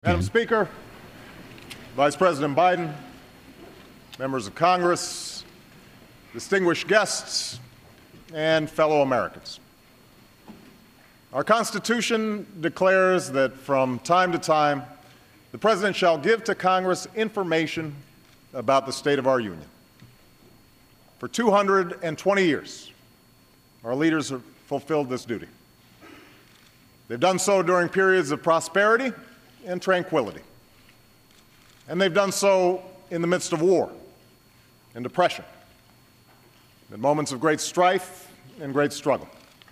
Madam Speaker, Vice President Biden, members of Congress, distinguished guests, and fellow Americans. Our Constitution declares that from time to time, the President shall give to Congress information about the state of our Union. For 220 years, our leaders have fulfilled this duty. They've done so during periods of prosperity and tranquility. And they've done so in the midst of war and depression, in moments of great strife and great struggle.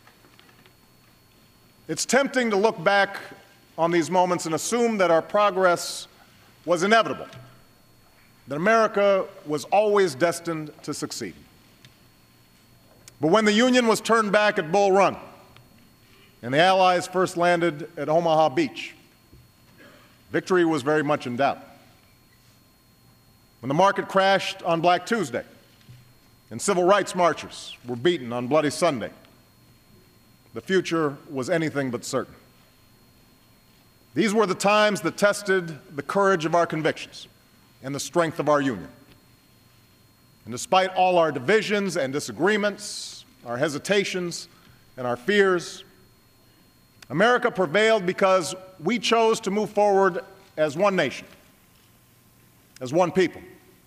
It's tempting to look back on these moments and assume that our progress was inevitable, that America was always destined to succeed. But when the Union was turned back at Bull Run and the Allies first landed at Omaha Beach, victory was very much in doubt. When the market crashed on Black Tuesday and civil rights marchers were beaten on Bloody Sunday, the future was anything but certain. These were the times that tested the courage of our convictions and the strength of our Union. And despite all our divisions and disagreements, our hesitations and our fears, America prevailed because we chose to move forward as one nation, as one people.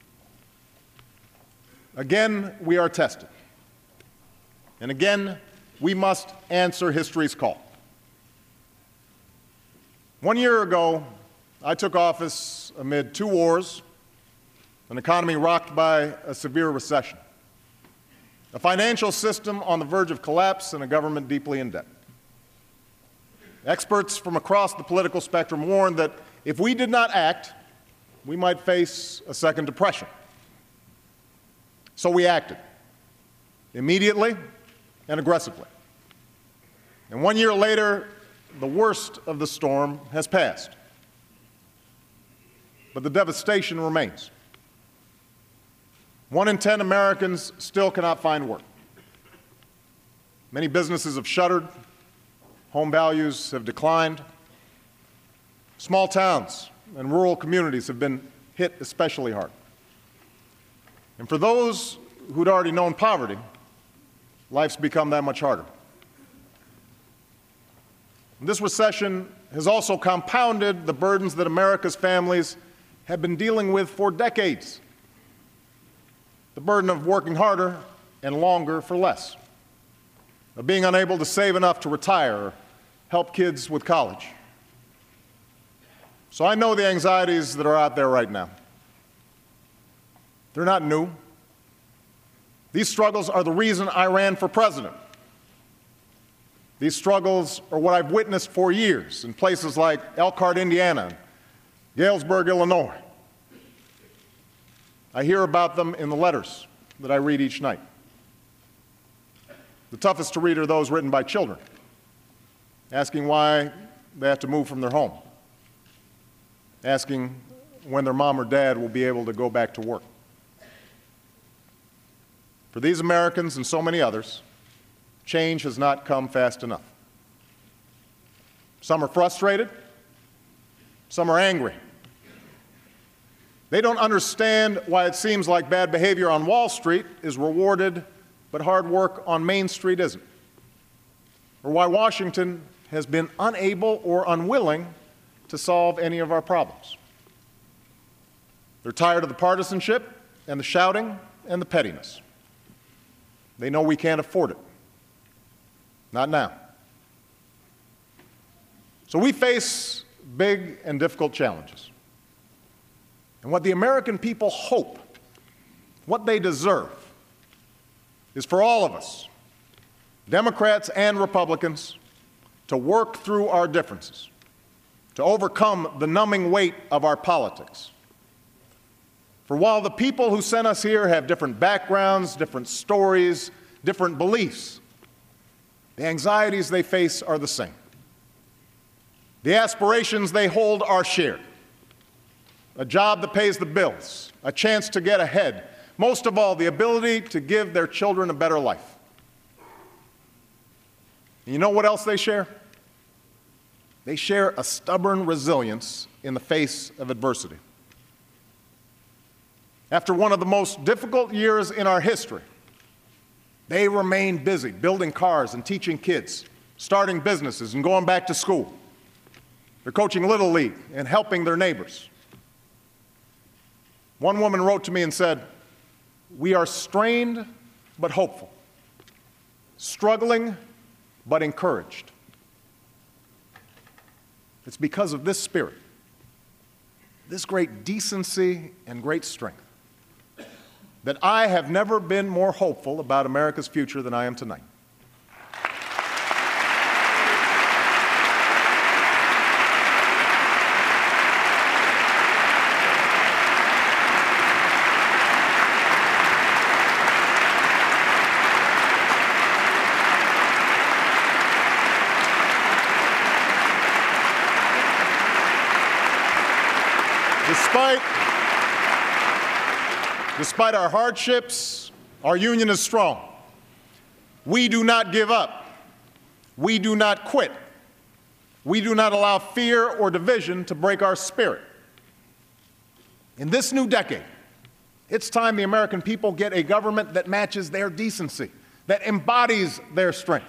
Again, we are tested. And again, we must answer history's call. 1 year ago, I took office amid 2 wars, an economy rocked by a severe recession, a financial system on the verge of collapse, and a government deeply in debt. Experts from across the political spectrum warned that if we did not act, we might face a second depression. So we acted, immediately and aggressively. And 1 year later, the worst of the storm has passed. But the devastation remains. 1 in 10 Americans still cannot find work. Many businesses have shuttered. Home values have declined. Small towns and rural communities have been hit especially hard. And for those who'd already known poverty, life's become that much harder. And this recession has also compounded the burdens that America's families have been dealing with for decades. The burden of working harder and longer for less, of being unable to save enough to retire or help kids with college. So I know the anxieties that are out there right now. They're not new. These struggles are the reason I ran for president. These struggles are what I've witnessed for years in places like Elkhart, Indiana, and Galesburg, Illinois. I hear about them in the letters that I read each night. The toughest to read are those written by children, asking why they have to move from their home, asking when their mom or dad will be able to go back to work. For these Americans and so many others, change has not come fast enough. Some are frustrated, some are angry. They don't understand why it seems like bad behavior on Wall Street is rewarded, but hard work on Main Street isn't, or why Washington has been unable or unwilling to solve any of our problems. They're tired of the partisanship and the shouting and the pettiness. They know we can't afford it. Not now. So we face big and difficult challenges. And what the American people hope, what they deserve, is for all of us, Democrats and Republicans, to work through our differences, to overcome the numbing weight of our politics. For while the people who sent us here have different backgrounds, different stories, different beliefs, the anxieties they face are the same. The aspirations they hold are shared. A job that pays the bills, a chance to get ahead, most of all, the ability to give their children a better life. And you know what else they share? They share a stubborn resilience in the face of adversity. After one of the most difficult years in our history, they remained busy building cars and teaching kids, starting businesses and going back to school. They're coaching Little League and helping their neighbors. One woman wrote to me and said, "We are strained but hopeful, struggling but encouraged." It's because of this spirit, this great decency and great strength, that I have never been more hopeful about America's future than I am tonight. Despite our hardships, our union is strong. We do not give up. We do not quit. We do not allow fear or division to break our spirit. In this new decade, it's time the American people get a government that matches their decency, that embodies their strength.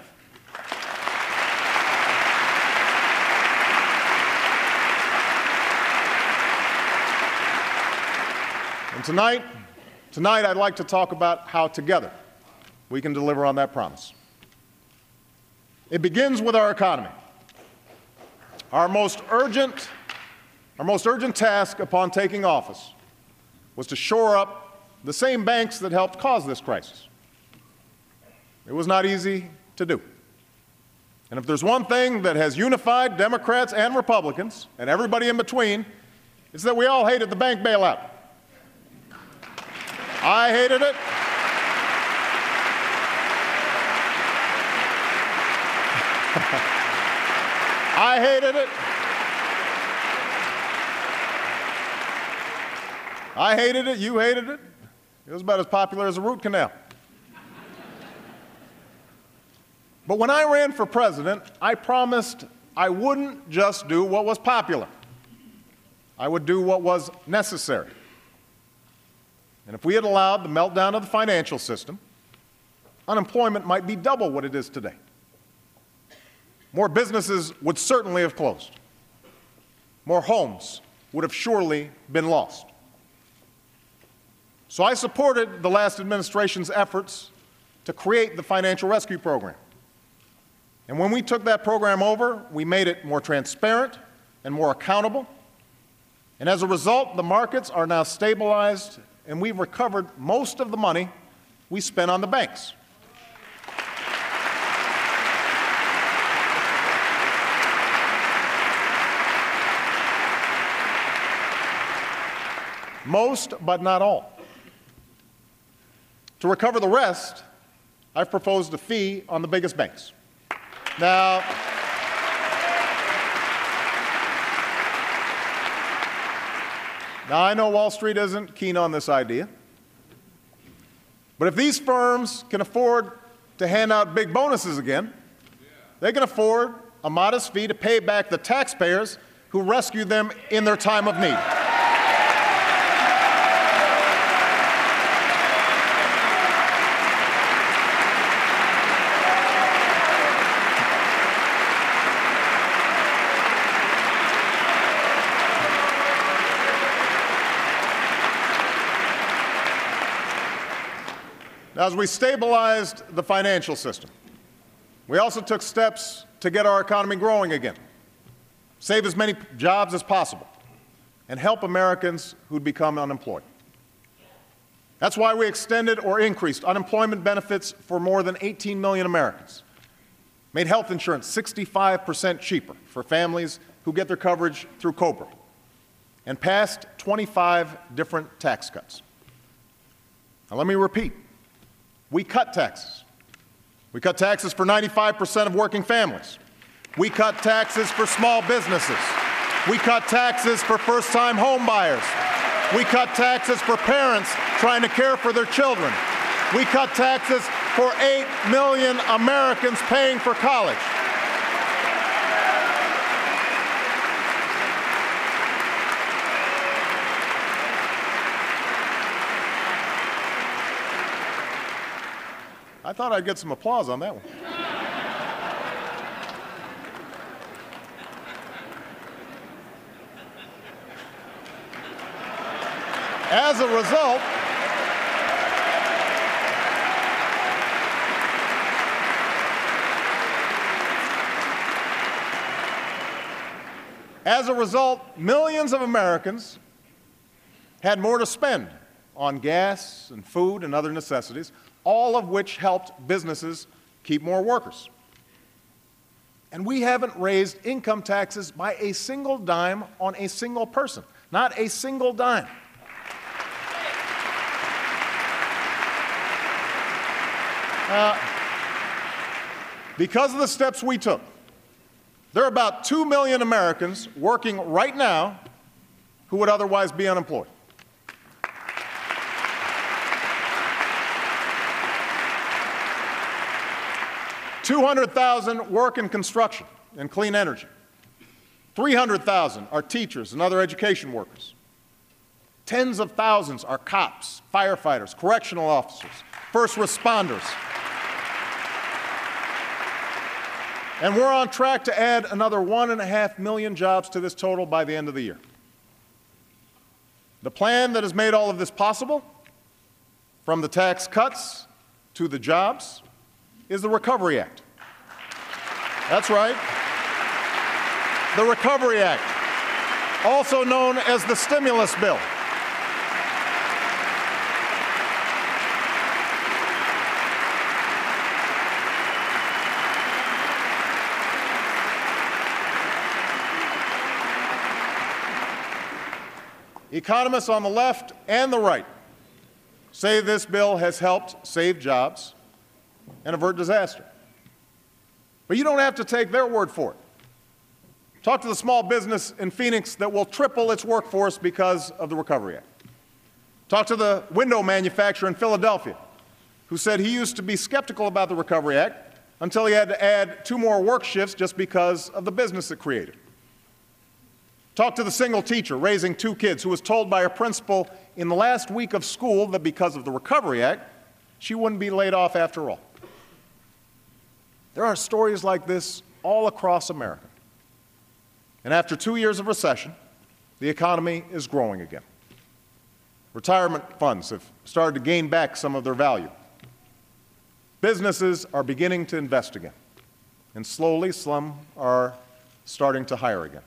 And tonight I'd like to talk about how together we can deliver on that promise. It begins with our economy. Our most urgent task upon taking office was to shore up the same banks that helped cause this crisis. It was not easy to do. And if there's one thing that has unified Democrats and Republicans and everybody in between, it's that we all hated the bank bailout. I hated it. I hated it. I hated it. You hated it. It was about as popular as a root canal. But when I ran for president, I promised I wouldn't just do what was popular. I would do what was necessary. And if we had allowed the meltdown of the financial system, unemployment might be double what it is today. More businesses would certainly have closed. More homes would have surely been lost. So I supported the last administration's efforts to create the Financial Rescue Program. And when we took that program over, we made it more transparent and more accountable. And as a result, the markets are now stabilized, and we've recovered most of the money we spent on the banks. Most, but not all. To recover the rest, I've proposed a fee on the biggest banks. Now, I know Wall Street isn't keen on this idea, but if these firms can afford to hand out big bonuses again, they can afford a modest fee to pay back the taxpayers who rescued them in their time of need. Now, as we stabilized the financial system, we also took steps to get our economy growing again, save as many jobs as possible, and help Americans who'd become unemployed. That's why we extended or increased unemployment benefits for more than 18 million Americans, made health insurance 65% cheaper for families who get their coverage through COBRA, and passed 25 different tax cuts. Now, let me repeat. We cut taxes. We cut taxes for 95% of working families. We cut taxes for small businesses. We cut taxes for first-time home buyers. We cut taxes for parents trying to care for their children. We cut taxes for 8 million Americans paying for college. I thought I'd get some applause on that one. As a result, millions of Americans had more to spend on gas and food and other necessities, all of which helped businesses keep more workers. And we haven't raised income taxes by a single dime on a single person, not a single dime. Because of the steps we took, there are about 2 million Americans working right now who would otherwise be unemployed. $200,000 work in construction and clean energy. 300,000 are teachers and other education workers. Tens of thousands are cops, firefighters, correctional officers, first responders. And we're on track to add another 1.5 million jobs to this total by the end of the year. The plan that has made all of this possible, from the tax cuts to the jobs, is the Recovery Act. That's right. The Recovery Act, also known as the stimulus bill. Economists on the left and the right say this bill has helped save jobs and avert disaster. But you don't have to take their word for it. Talk to the small business in Phoenix that will triple its workforce because of the Recovery Act. Talk to the window manufacturer in Philadelphia who said he used to be skeptical about the Recovery Act until he had to add 2 more work shifts just because of the business it created. Talk to the single teacher raising 2 kids who was told by her principal in the last week of school that because of the Recovery Act, she wouldn't be laid off after all. There are stories like this all across America. And after 2 years of recession, the economy is growing again. Retirement funds have started to gain back some of their value. Businesses are beginning to invest again. And slowly, some are starting to hire again.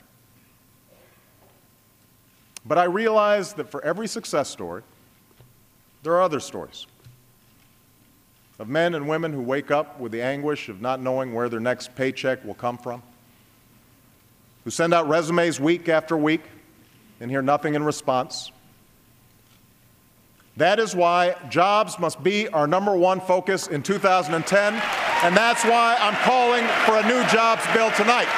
But I realize that for every success story, there are other stories of men and women who wake up with the anguish of not knowing where their next paycheck will come from, who send out resumes week after week and hear nothing in response. That is why jobs must be our #1 focus in 2010, and that's why I'm calling for a new jobs bill tonight.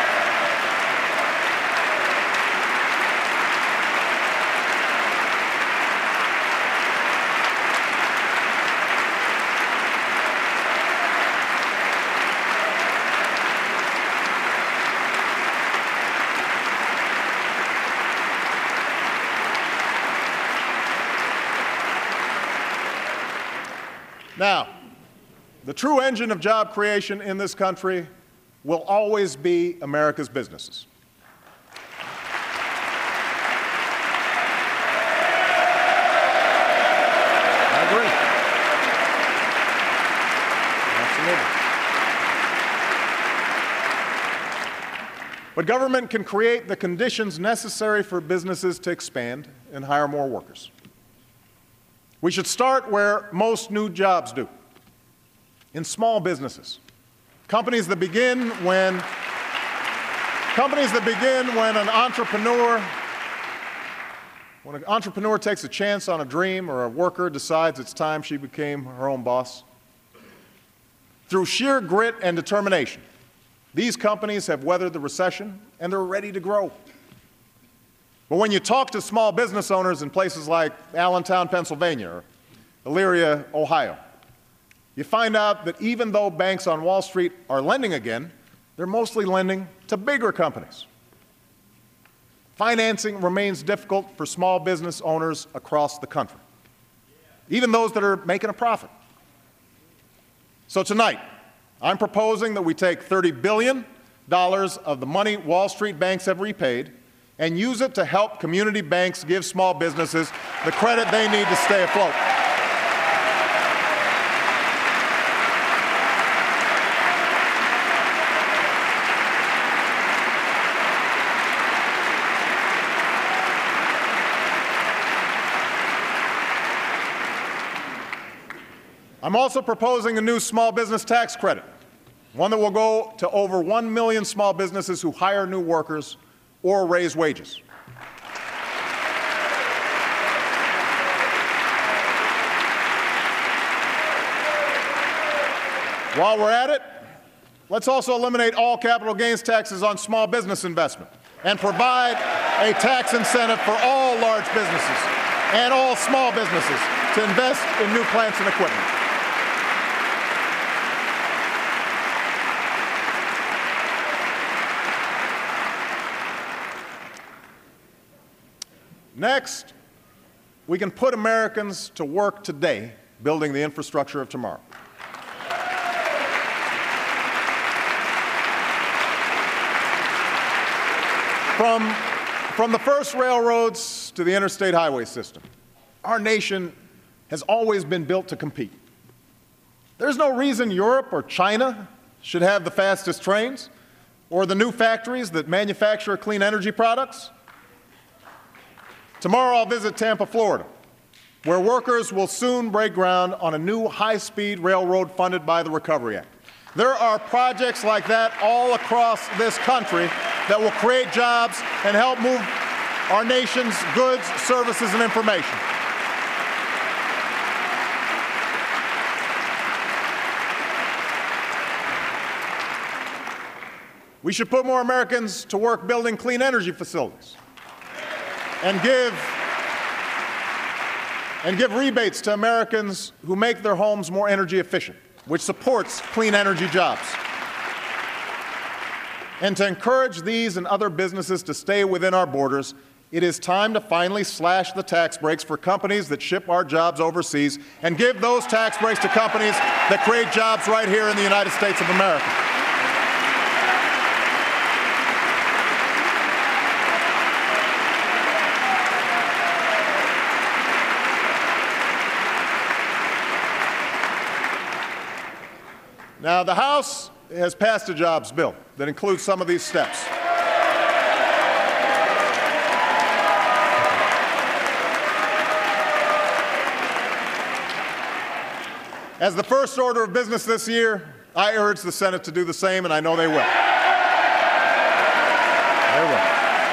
Now, the true engine of job creation in this country will always be America's businesses. I agree. Absolutely. But government can create the conditions necessary for businesses to expand and hire more workers. We should start where most new jobs do, in small businesses. Companies that begin when an entrepreneur takes a chance on a dream or a worker decides it's time she became her own boss. Through sheer grit and determination, these companies have weathered the recession and they're ready to grow. But when you talk to small business owners in places like Allentown, Pennsylvania, or Elyria, Ohio, you find out that even though banks on Wall Street are lending again, they're mostly lending to bigger companies. Financing remains difficult for small business owners across the country, even those that are making a profit. So tonight, I'm proposing that we take $30 billion of the money Wall Street banks have repaid and use it to help community banks give small businesses the credit they need to stay afloat. I'm also proposing a new small business tax credit, one that will go to over 1 million small businesses who hire new workers or raise wages. While we're at it, let's also eliminate all capital gains taxes on small business investment and provide a tax incentive for all large businesses and all small businesses to invest in new plants and equipment. Next, we can put Americans to work today building the infrastructure of tomorrow. From the first railroads to the interstate highway system, our nation has always been built to compete. There's no reason Europe or China should have the fastest trains or the new factories that manufacture clean energy products. Tomorrow I'll visit Tampa, Florida, where workers will soon break ground on a new high-speed railroad funded by the Recovery Act. There are projects like that all across this country that will create jobs and help move our nation's goods, services, and information. We should put more Americans to work building clean energy facilities and give rebates to Americans who make their homes more energy efficient, which supports clean energy jobs. And to encourage these and other businesses to stay within our borders, it is time to finally slash the tax breaks for companies that ship our jobs overseas and give those tax breaks to companies that create jobs right here in the United States of America. Now, the House has passed a jobs bill that includes some of these steps. As the first order of business this year, I urge the Senate to do the same, and I know they will. They will.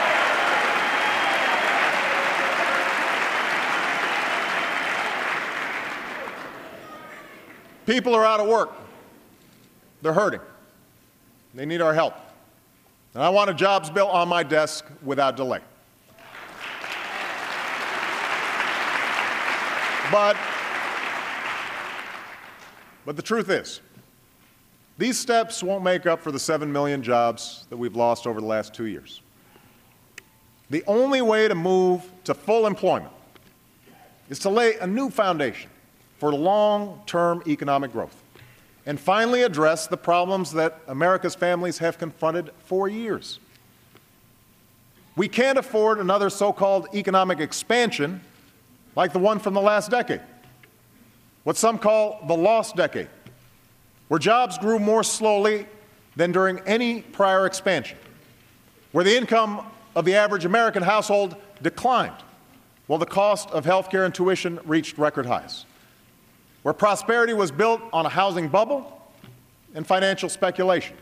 People are out of work. They're hurting. They need our help. And I want a jobs bill on my desk without delay. But the truth is, these steps won't make up for the 7 million jobs that we've lost over the last 2 years. The only way to move to full employment is to lay a new foundation for long-term economic growth and finally address the problems that America's families have confronted for years. We can't afford another so-called economic expansion like the one from the last decade, what some call the lost decade, where jobs grew more slowly than during any prior expansion, where the income of the average American household declined while the cost of health care and tuition reached record highs, where prosperity was built on a housing bubble and financial speculation.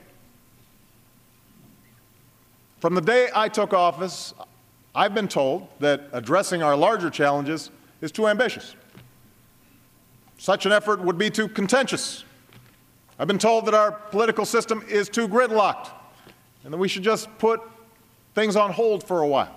From the day I took office, I've been told that addressing our larger challenges is too ambitious. Such an effort would be too contentious. I've been told that our political system is too gridlocked and that we should just put things on hold for a while.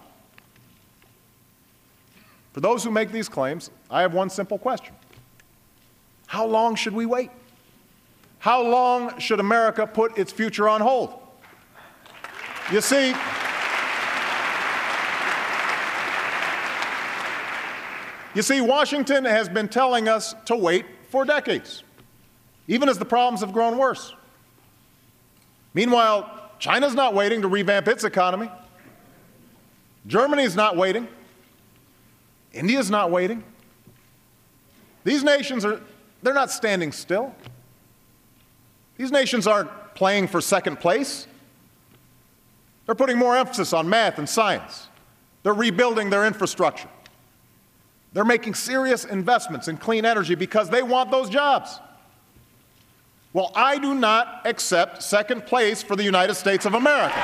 For those who make these claims, I have one simple question. How long should we wait? How long should America put its future on hold? You see, Washington has been telling us to wait for decades. even as the problems have grown worse. Meanwhile, China's not waiting to revamp its economy. Germany's not waiting. India's not waiting. These nations they're not standing still. These nations aren't playing for second place. They're putting more emphasis on math and science. They're rebuilding their infrastructure. They're making serious investments in clean energy because they want those jobs. Well, I do not accept second place for the United States of America.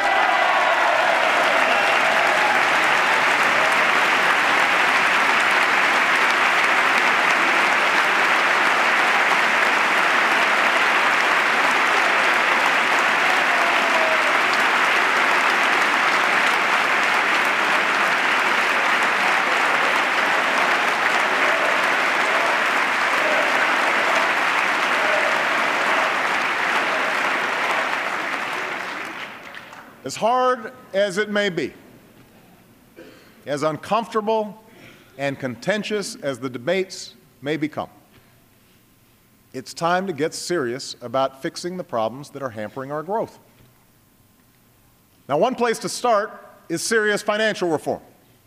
As hard as it may be, as uncomfortable and contentious as the debates may become, it's time to get serious about fixing the problems that are hampering our growth. Now, one place to start is serious financial reform.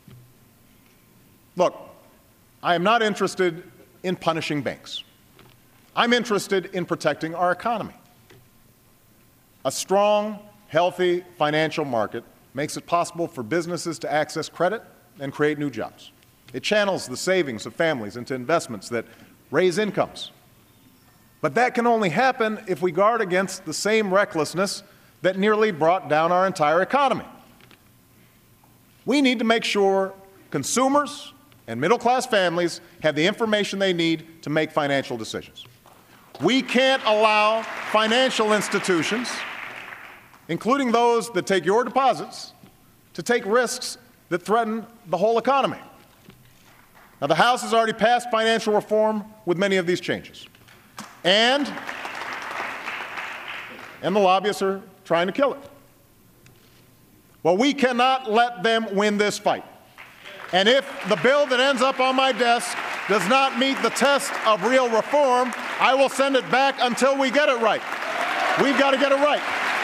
Look, I am not interested in punishing banks. I'm interested in protecting our economy. A strong, healthy financial market makes it possible for businesses to access credit and create new jobs. It channels the savings of families into investments that raise incomes. But that can only happen if we guard against the same recklessness that nearly brought down our entire economy. We need to make sure consumers and middle-class families have the information they need to make financial decisions. We can't allow financial institutions, including those that take your deposits, to take risks that threaten the whole economy. Now, the House has already passed financial reform with many of these changes. And the lobbyists are trying to kill it. Well, we cannot let them win this fight. And if the bill that ends up on my desk does not meet the test of real reform, I will send it back until we get it right. We've got to get it right.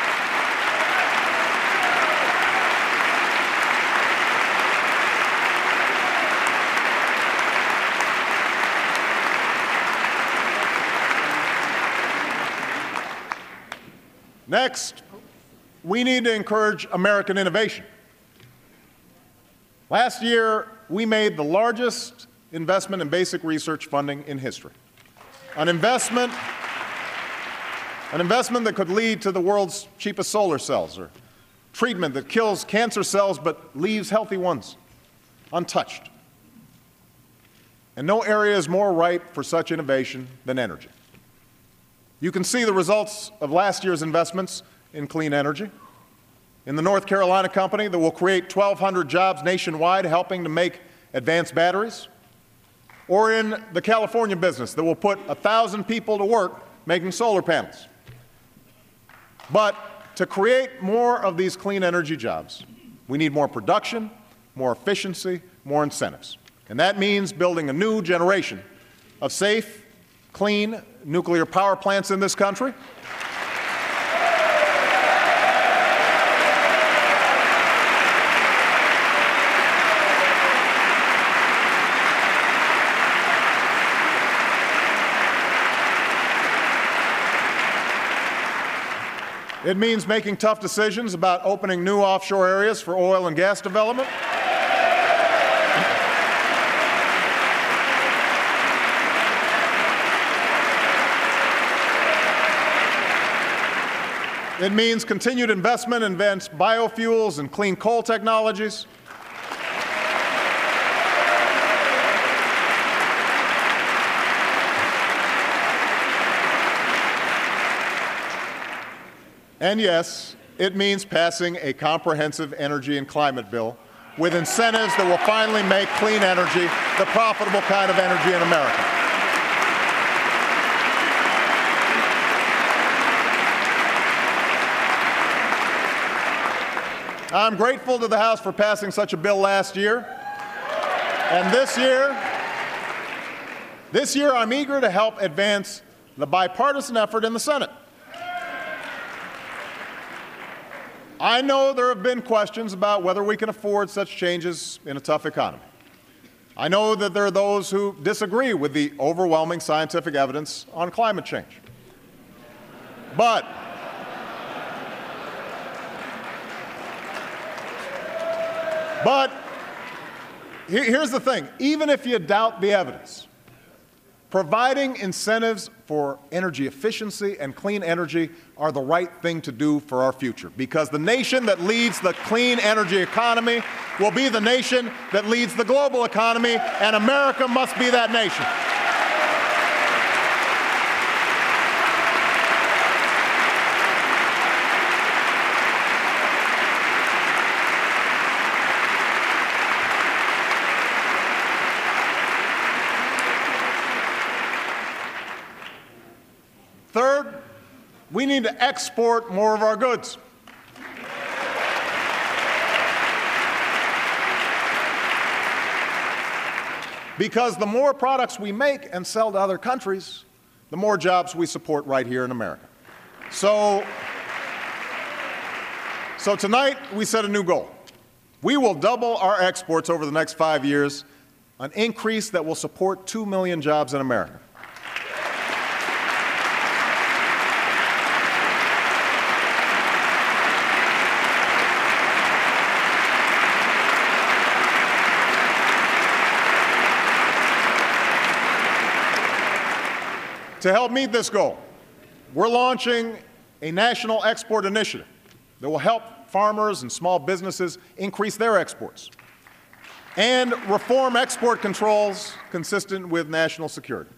Next, we need to encourage American innovation. Last year, we made the largest investment in basic research funding in history. An investment that could lead to the world's cheapest solar cells, or treatment that kills cancer cells but leaves healthy ones untouched. And no area is more ripe for such innovation than energy. You can see the results of last year's investments in clean energy. In the North Carolina company that will create 1,200 jobs nationwide helping to make advanced batteries, or in the California business that will put 1,000 people to work making solar panels. But to create more of these clean energy jobs, we need more production, more efficiency, more incentives. And that means building a new generation of safe, clean nuclear power plants in this country. It means making tough decisions about opening new offshore areas for oil and gas development. It means continued investment in advanced biofuels and clean coal technologies. And yes, it means passing a comprehensive energy and climate bill with incentives that will finally make clean energy the profitable kind of energy in America. I'm grateful to the House for passing such a bill last year. And this year I'm eager to help advance the bipartisan effort in the Senate. I know there have been questions about whether we can afford such changes in a tough economy. I know that there are those who disagree with the overwhelming scientific evidence on climate change. But here's the thing. Even if you doubt the evidence, providing incentives for energy efficiency and clean energy are the right thing to do for our future, because the nation that leads the clean energy economy will be the nation that leads the global economy, and America must be that nation. Third, we need to export more of our goods. Because the more products we make and sell to other countries, the more jobs we support right here in America. So tonight, we set a new goal. We will double our exports over the next 5 years, an increase that will support 2 million jobs in America. To help meet this goal, we're launching a national export initiative that will help farmers and small businesses increase their exports and reform export controls consistent with national security.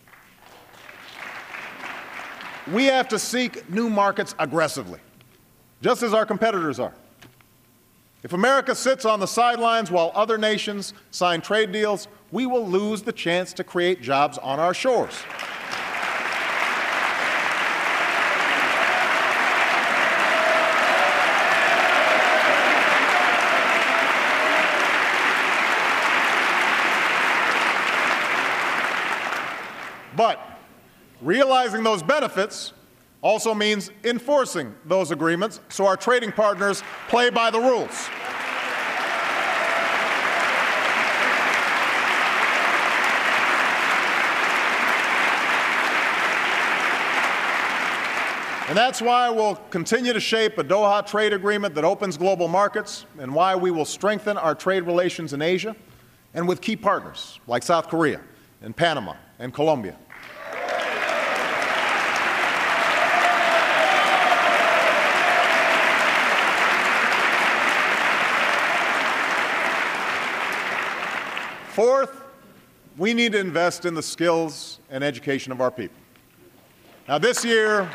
We have to seek new markets aggressively, just as our competitors are. If America sits on the sidelines while other nations sign trade deals, we will lose the chance to create jobs on our shores. But realizing those benefits also means enforcing those agreements so our trading partners play by the rules. And that's why we'll continue to shape a Doha trade agreement that opens global markets, and why we will strengthen our trade relations in Asia and with key partners like South Korea and Panama and Colombia. Fourth, we need to invest in the skills and education of our people. Now, this year,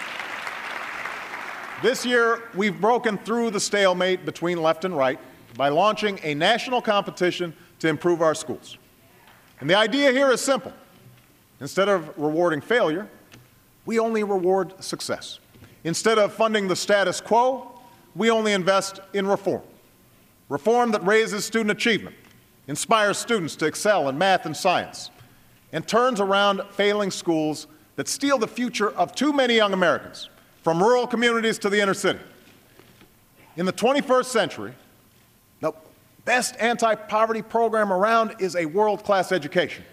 we've broken through the stalemate between left and right by launching a national competition to improve our schools. And the idea here is simple. Instead of rewarding failure, we only reward success. Instead of funding the status quo, we only invest in reform. Reform that raises student achievement, inspires students to excel in math and science, and turns around failing schools that steal the future of too many young Americans, from rural communities to the inner city. In the 21st century, the best anti-poverty program around is a world-class education.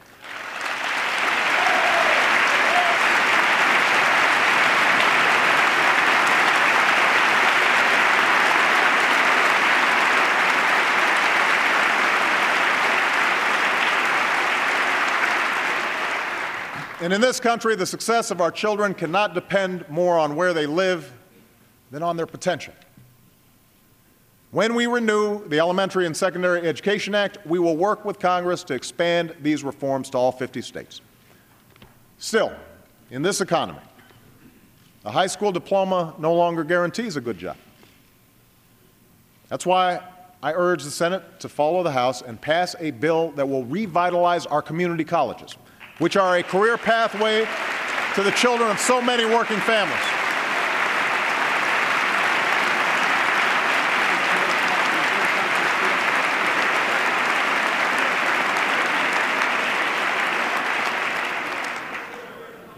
And in this country, the success of our children cannot depend more on where they live than on their potential. When we renew the Elementary and Secondary Education Act, we will work with Congress to expand these reforms to all 50 states. Still, in this economy, a high school diploma no longer guarantees a good job. That's why I urge the Senate to follow the House and pass a bill that will revitalize our community colleges, which are a career pathway to the children of so many working families.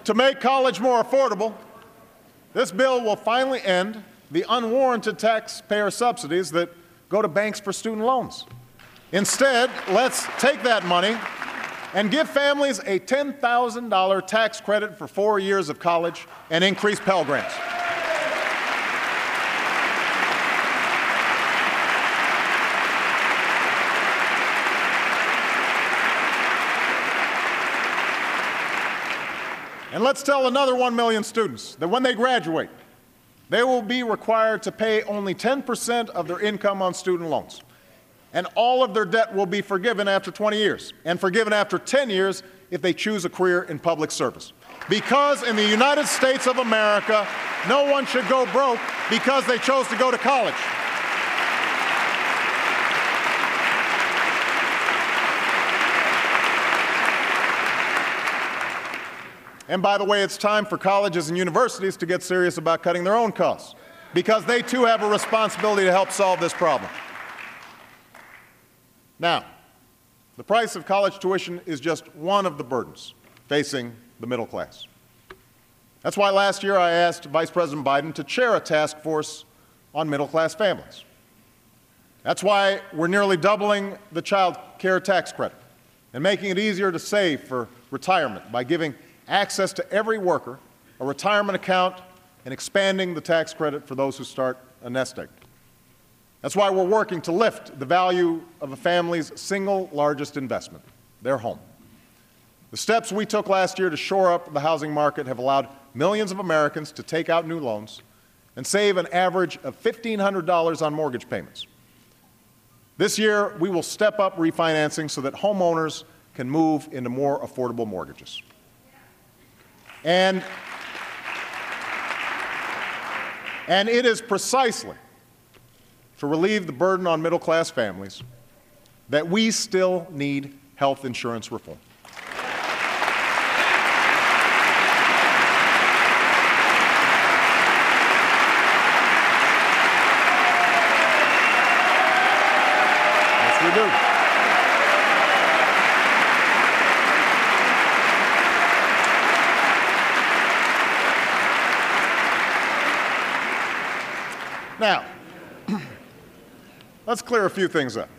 To make college more affordable, this bill will finally end the unwarranted taxpayer subsidies that go to banks for student loans. Instead, let's take that money and give families a $10,000 tax credit for 4 years of college and increase Pell Grants. And let's tell another 1 million students that when they graduate, they will be required to pay only 10% of their income on student loans. And all of their debt will be forgiven after 20 years, and forgiven after 10 years if they choose a career in public service. Because in the United States of America, no one should go broke because they chose to go to college. And by the way, it's time for colleges and universities to get serious about cutting their own costs, because they too have a responsibility to help solve this problem. Now, the price of college tuition is just one of the burdens facing the middle class. That's why last year I asked Vice President Biden to chair a task force on middle-class families. That's why we're nearly doubling the child care tax credit and making it easier to save for retirement by giving access to every worker a retirement account and expanding the tax credit for those who start a nest egg. That's why we're working to lift the value of a family's single largest investment, their home. The steps we took last year to shore up the housing market have allowed millions of Americans to take out new loans and save an average of $1,500 on mortgage payments. This year, we will step up refinancing so that homeowners can move into more affordable mortgages. And it is precisely to relieve the burden on middle-class families that we still need health insurance reform. Yes, we do. Now, let's clear a few things up.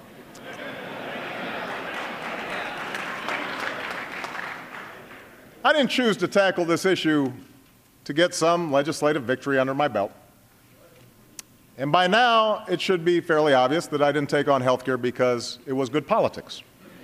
I didn't choose to tackle this issue to get some legislative victory under my belt. And by now, it should be fairly obvious that I didn't take on health care because it was good politics.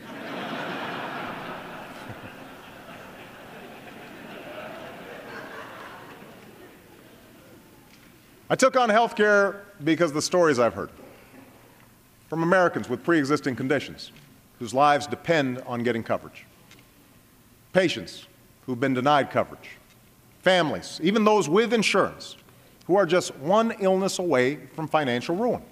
I took on health care because of the stories I've heard from Americans with pre-existing conditions whose lives depend on getting coverage, patients who've been denied coverage, families, even those with insurance, who are just one illness away from financial ruin.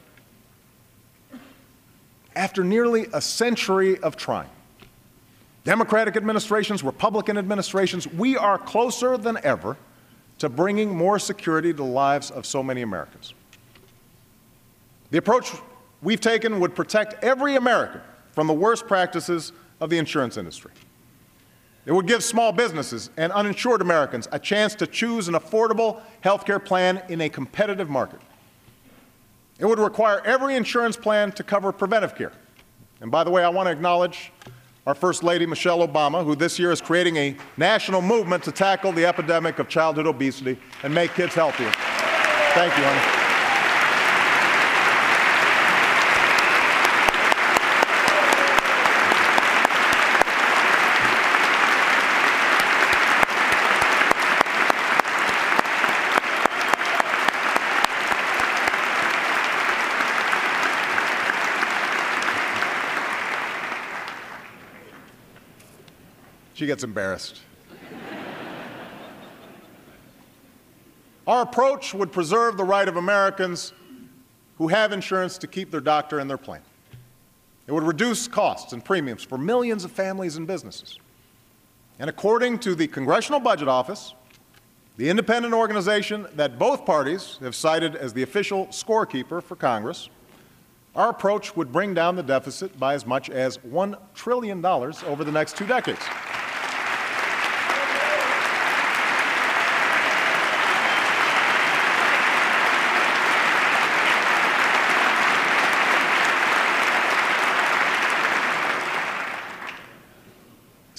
After nearly a century of trying, Democratic administrations, Republican administrations, we are closer than ever to bringing more security to the lives of so many Americans. The approach we've taken would protect every American from the worst practices of the insurance industry. It would give small businesses and uninsured Americans a chance to choose an affordable health care plan in a competitive market. It would require every insurance plan to cover preventive care. And by the way, I want to acknowledge our First Lady, Michelle Obama, who this year is creating a national movement to tackle the epidemic of childhood obesity and make kids healthier. Thank you, honey. She gets embarrassed. Our approach would preserve the right of Americans who have insurance to keep their doctor and their plan. It would reduce costs and premiums for millions of families and businesses. And according to the Congressional Budget Office, the independent organization that both parties have cited as the official scorekeeper for Congress, our approach would bring down the deficit by as much as $1 trillion over the next 2 decades.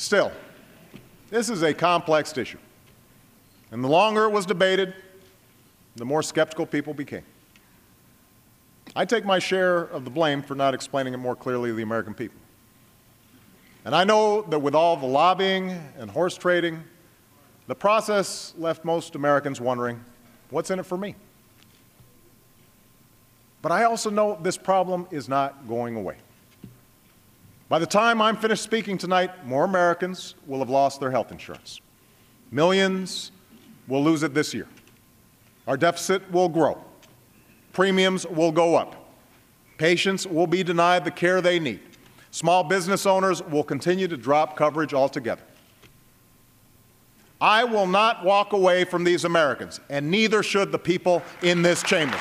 Still, this is a complex issue, and the longer it was debated, the more skeptical people became. I take my share of the blame for not explaining it more clearly to the American people. And I know that with all the lobbying and horse trading, the process left most Americans wondering, what's in it for me? But I also know this problem is not going away. By the time I'm finished speaking tonight, more Americans will have lost their health insurance. Millions will lose it this year. Our deficit will grow. Premiums will go up. Patients will be denied the care they need. Small business owners will continue to drop coverage altogether. I will not walk away from these Americans, and neither should the people in this chamber.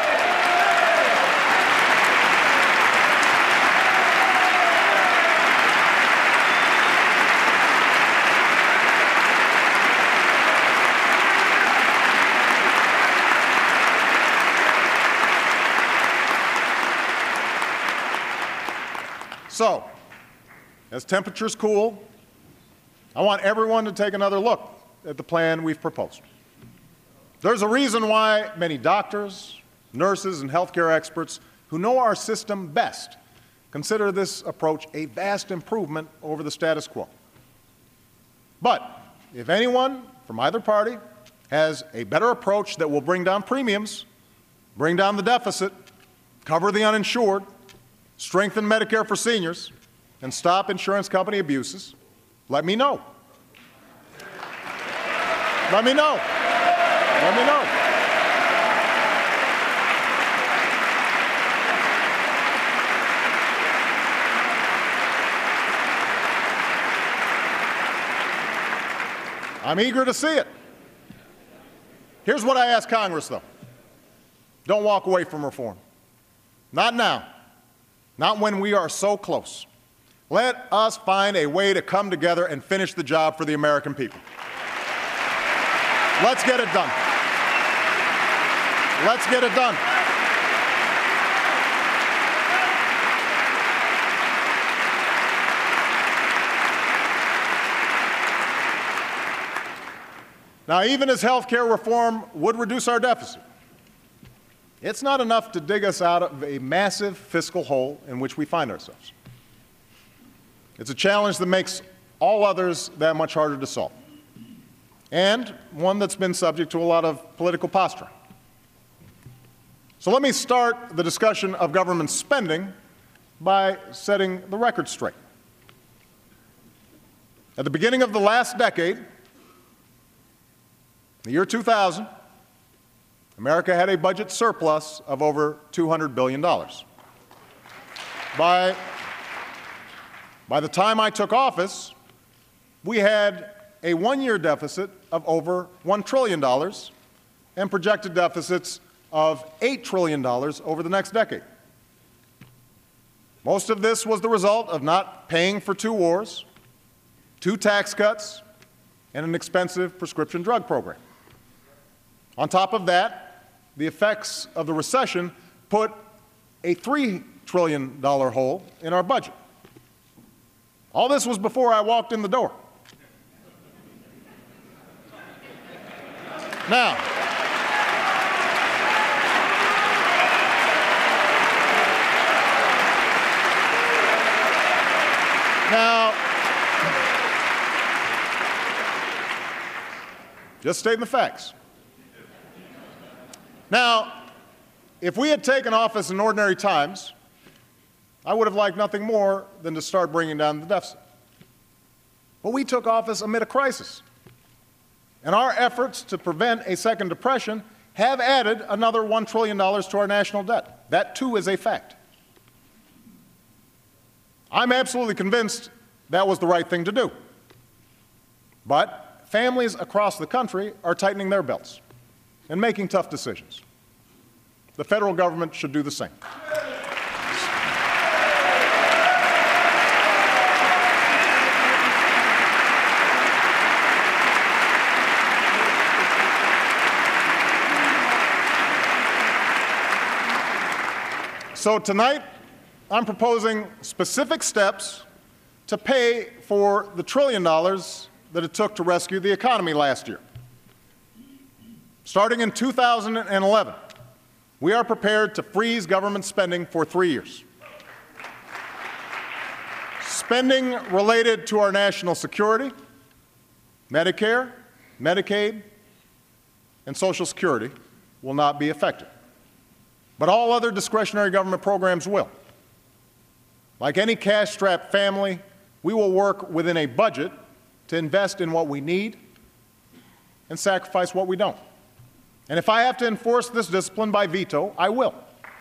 So, as temperatures cool, I want everyone to take another look at the plan we've proposed. There's a reason why many doctors, nurses, and healthcare experts who know our system best consider this approach a vast improvement over the status quo. But if anyone from either party has a better approach that will bring down premiums, bring down the deficit, cover the uninsured, strengthen Medicare for seniors, and stop insurance company abuses, let me know. Let me know. Let me know. I'm eager to see it. Here's what I ask Congress, though. Don't walk away from reform. Not now. Not when we are so close. Let us find a way to come together and finish the job for the American people. Let's get it done. Let's get it done. Now, even as health care reform would reduce our deficit, it's not enough to dig us out of a massive fiscal hole in which we find ourselves. It's a challenge that makes all others that much harder to solve, and one that's been subject to a lot of political posturing. So let me start the discussion of government spending by setting the record straight. At the beginning of the last decade, the year 2000, America had a budget surplus of over $200 billion. By the time I took office, we had a one-year deficit of over $1 trillion and projected deficits of $8 trillion over the next decade. Most of this was the result of not paying for 2 wars, 2 tax cuts, and an expensive prescription drug program. On top of that, the effects of the recession put a $3 trillion hole in our budget. All this was before I walked in the door. Now, just stating the facts. Now, if we had taken office in ordinary times, I would have liked nothing more than to start bringing down the deficit. But we took office amid a crisis, and our efforts to prevent a second depression have added another $1 trillion to our national debt. That, too, is a fact. I'm absolutely convinced that was the right thing to do. But families across the country are tightening their belts and making tough decisions. The federal government should do the same. So tonight, I'm proposing specific steps to pay for the $1 trillion that it took to rescue the economy last year. Starting in 2011, we are prepared to freeze government spending for 3 years. Spending related to our national security, Medicare, Medicaid, and Social Security will not be affected. But all other discretionary government programs will. Like any cash-strapped family, we will work within a budget to invest in what we need and sacrifice what we don't. And if I have to enforce this discipline by veto, I will.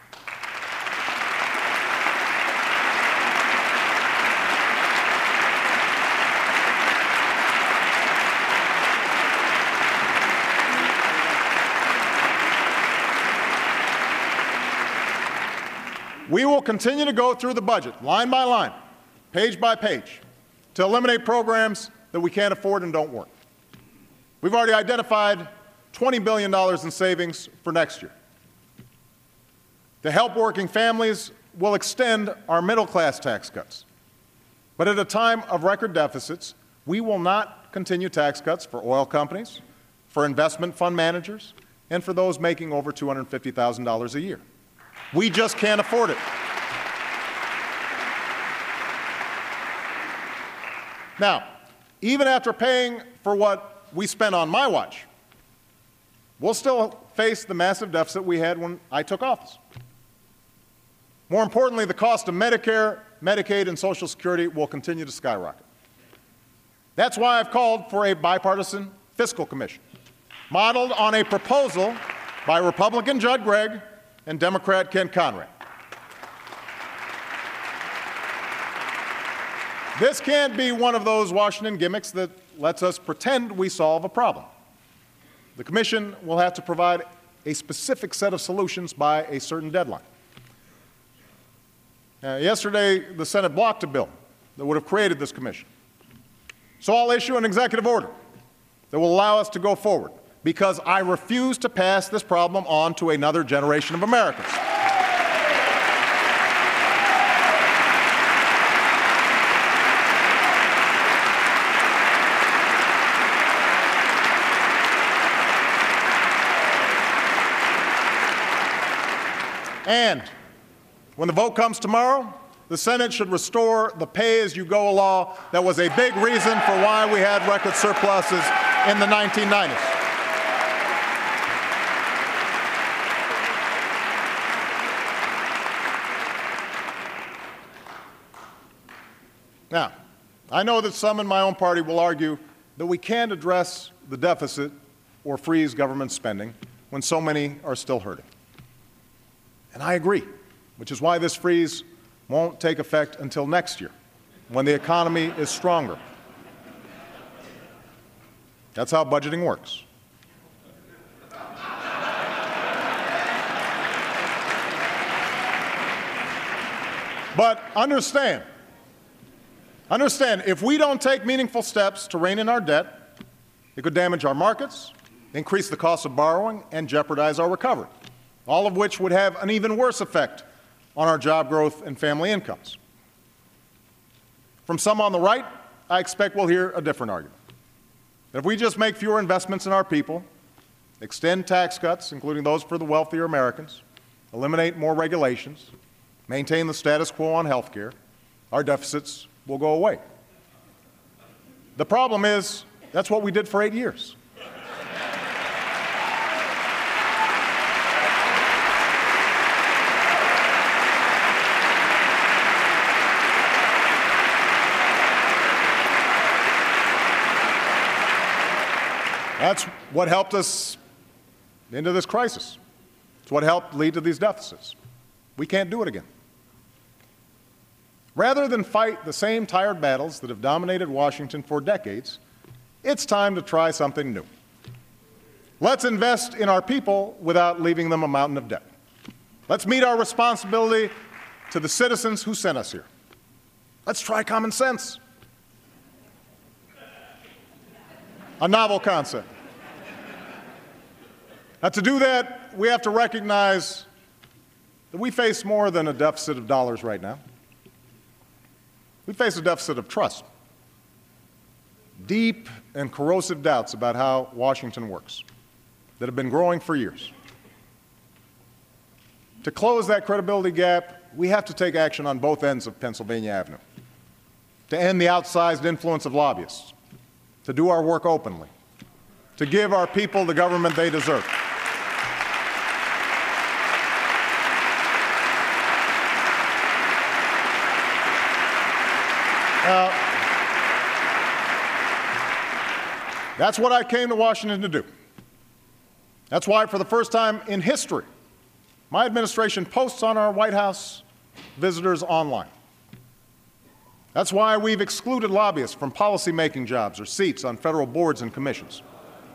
We will continue to go through the budget, line by line, page by page, to eliminate programs that we can't afford and don't work. We've already identified $20 billion in savings for next year. To help working families, we'll extend our middle-class tax cuts. But at a time of record deficits, we will not continue tax cuts for oil companies, for investment fund managers, and for those making over $250,000 a year. We just can't afford it. Now, even after paying for what we spent on my watch, we'll still face the massive deficit we had when I took office. More importantly, the cost of Medicare, Medicaid, and Social Security will continue to skyrocket. That's why I've called for a bipartisan fiscal commission, modeled on a proposal by Republican Judd Gregg and Democrat Ken Conrad. This can't be one of those Washington gimmicks that lets us pretend we solve a problem. The Commission will have to provide a specific set of solutions by a certain deadline. Yesterday, the Senate blocked a bill that would have created this commission. So I'll issue an executive order that will allow us to go forward, because I refuse to pass this problem on to another generation of Americans. And when the vote comes tomorrow, the Senate should restore the pay-as-you-go law that was a big reason for why we had record surpluses in the 1990s. Now, I know that some in my own party will argue that we can't address the deficit or freeze government spending when so many are still hurting. And I agree, which is why this freeze won't take effect until next year, when the economy is stronger. That's how budgeting works. But understand, if we don't take meaningful steps to rein in our debt, it could damage our markets, increase the cost of borrowing, and jeopardize our recovery, all of which would have an even worse effect on our job growth and family incomes. From some on the right, I expect we'll hear a different argument. That if we just make fewer investments in our people, extend tax cuts, including those for the wealthier Americans, eliminate more regulations, maintain the status quo on health care, our deficits will go away. The problem is, that's what we did for 8 years. That's what helped us into this crisis. It's what helped lead to these deficits. We can't do it again. Rather than fight the same tired battles that have dominated Washington for decades, it's time to try something new. Let's invest in our people without leaving them a mountain of debt. Let's meet our responsibility to the citizens who sent us here. Let's try common sense. A novel concept. Now, to do that, we have to recognize that we face more than a deficit of dollars right now. We face a deficit of trust, deep and corrosive doubts about how Washington works that have been growing for years. To close that credibility gap, we have to take action on both ends of Pennsylvania Avenue, to end the outsized influence of lobbyists, to do our work openly, to give our people the government they deserve. That's what I came to Washington to do. That's why, for the first time in history, my administration posts on our White House visitors online. That's why we've excluded lobbyists from policymaking jobs or seats on federal boards and commissions.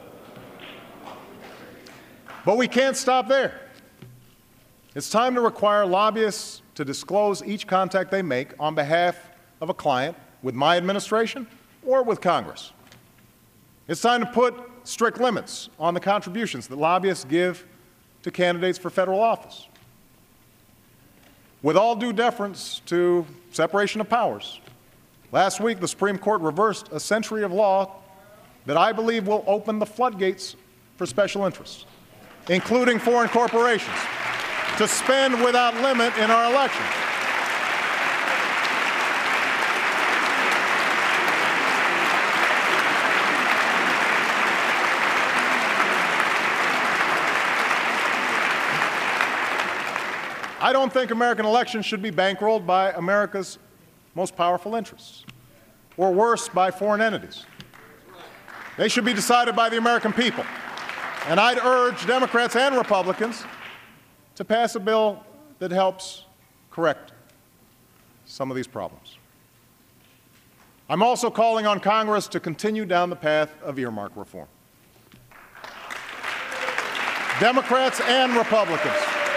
But we can't stop there. It's time to require lobbyists to disclose each contact they make on behalf of a client with my administration or with Congress. It's time to put strict limits on the contributions that lobbyists give to candidates for federal office. With all due deference to separation of powers, last week the Supreme Court reversed a century of law that I believe will open the floodgates for special interests, including foreign corporations, to spend without limit in our elections. I don't think American elections should be bankrolled by America's most powerful interests, or worse, by foreign entities. They should be decided by the American people. And I'd urge Democrats and Republicans to pass a bill that helps correct some of these problems. I'm also calling on Congress to continue down the path of earmark reform. Democrats and Republicans.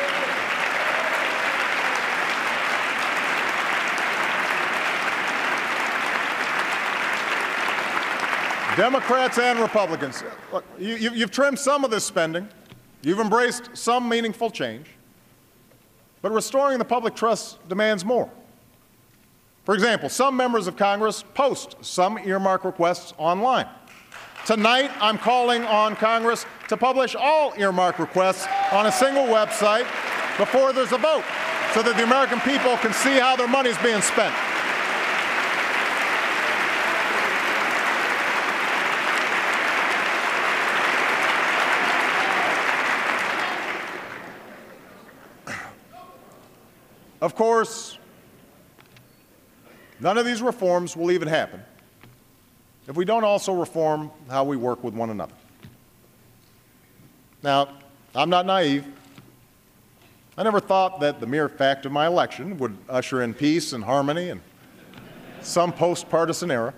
Democrats and Republicans, look, you've trimmed some of this spending. You've embraced some meaningful change. But restoring the public trust demands more. For example, some members of Congress post some earmark requests online. Tonight, I'm calling on Congress to publish all earmark requests on a single website before there's a vote, so that the American people can see how their money is being spent. Of course, none of these reforms will even happen if we don't also reform how we work with one another. Now, I'm not naive. I never thought that the mere fact of my election would usher in peace and harmony in some post-partisan era.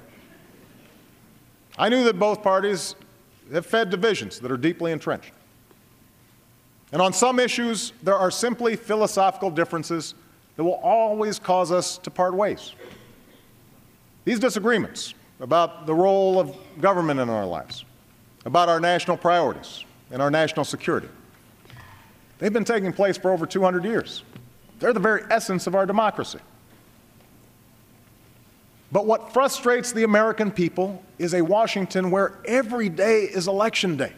I knew that both parties have fed divisions that are deeply entrenched. And on some issues, there are simply philosophical differences that will always cause us to part ways. These disagreements about the role of government in our lives, about our national priorities and our national security, they've been taking place for over 200 years. They're the very essence of our democracy. But what frustrates the American people is a Washington where every day is election day.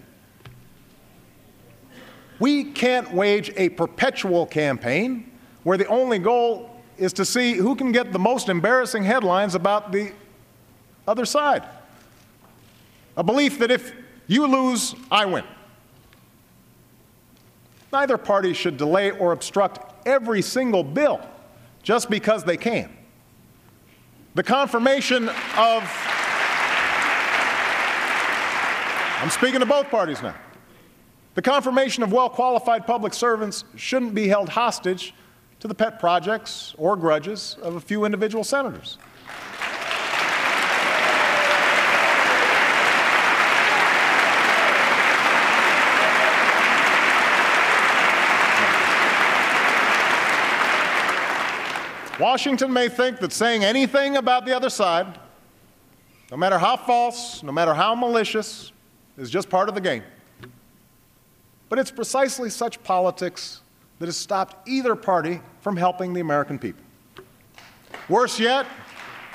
We can't wage a perpetual campaign where the only goal is to see who can get the most embarrassing headlines about the other side. A belief that if you lose, I win. Neither party should delay or obstruct every single bill just because they can. The confirmation of, I'm speaking to both parties now, the confirmation of well-qualified public servants shouldn't be held hostage to the pet projects or grudges of a few individual senators. Washington may think that saying anything about the other side, no matter how false, no matter how malicious, is just part of the game. But it's precisely such politics that has stopped either party from helping the American people. Worse yet,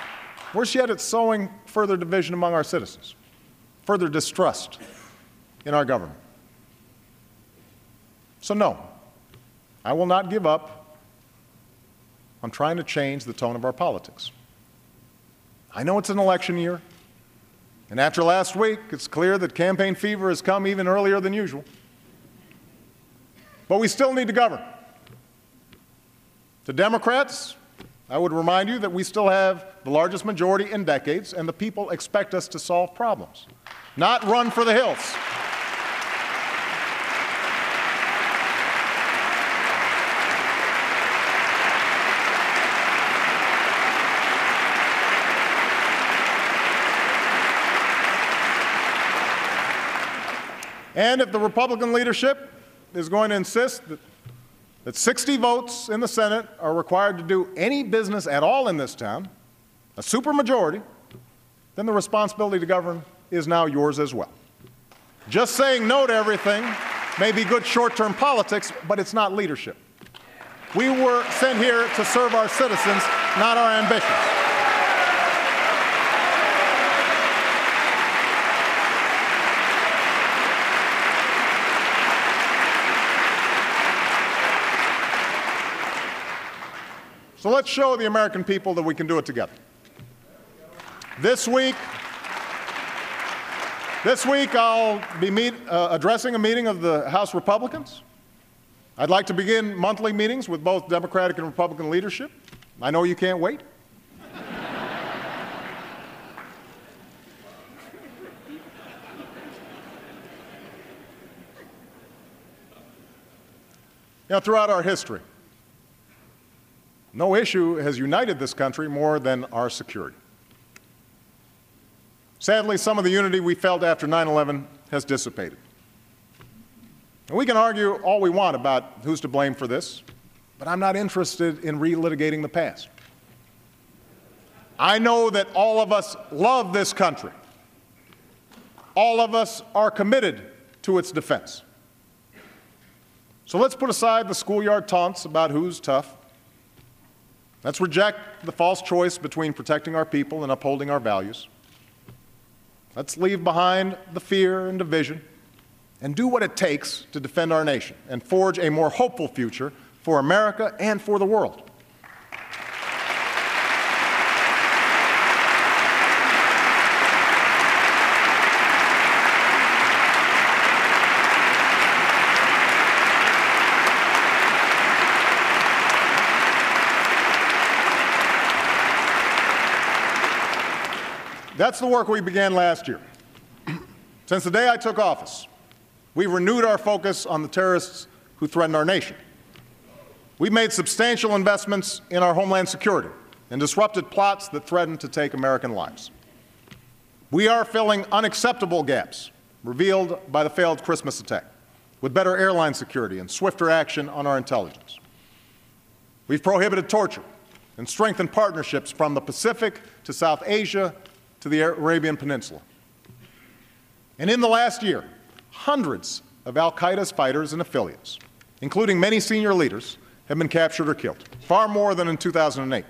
Worse yet, it's sowing further division among our citizens, further distrust in our government. So no, I will not give up on trying to change the tone of our politics. I know it's an election year, and after last week, it's clear that campaign fever has come even earlier than usual. But we still need to govern. To Democrats, I would remind you that we still have the largest majority in decades, and the people expect us to solve problems, not run for the hills. And if the Republican leadership is going to insist that 60 votes in the Senate are required to do any business at all in this town, a supermajority, then the responsibility to govern is now yours as well. Just saying no to everything may be good short-term politics, but it's not leadership. We were sent here to serve our citizens, not our ambitions. So let's show the American people that we can do it together. This week I'll be addressing a meeting of the House Republicans. I'd like to begin monthly meetings with both Democratic and Republican leadership. I know you can't wait. Throughout our history, no issue has united this country more than our security. Sadly, some of the unity we felt after 9/11 has dissipated. And we can argue all we want about who's to blame for this, but I'm not interested in relitigating the past. I know that all of us love this country. All of us are committed to its defense. So let's put aside the schoolyard taunts about who's tough. Let's reject the false choice between protecting our people and upholding our values. Let's leave behind the fear and division and do what it takes to defend our nation and forge a more hopeful future for America and for the world. That's the work we began last year. Since the day I took office, we've renewed our focus on the terrorists who threaten our nation. We've made substantial investments in our homeland security and disrupted plots that threaten to take American lives. We are filling unacceptable gaps revealed by the failed Christmas attack with better airline security and swifter action on our intelligence. We've prohibited torture and strengthened partnerships from the Pacific to South Asia to the Arabian Peninsula. And in the last year, hundreds of al-Qaeda's fighters and affiliates, including many senior leaders, have been captured or killed, far more than in 2008.